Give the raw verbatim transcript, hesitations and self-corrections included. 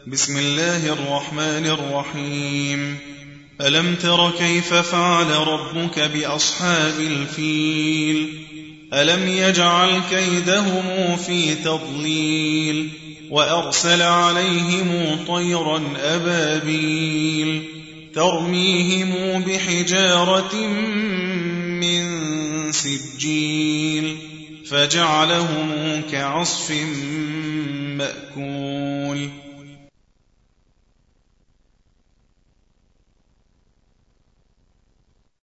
بسم الله الرحمن الرحيم. ألم تر كيف فعل ربك بأصحاب الفيل؟ ألم يجعل كيدهم في تضليل وأرسل عليهم طيرا أبابيل ترميهم بحجارة من سجيل فجعلهم كعصف مأكول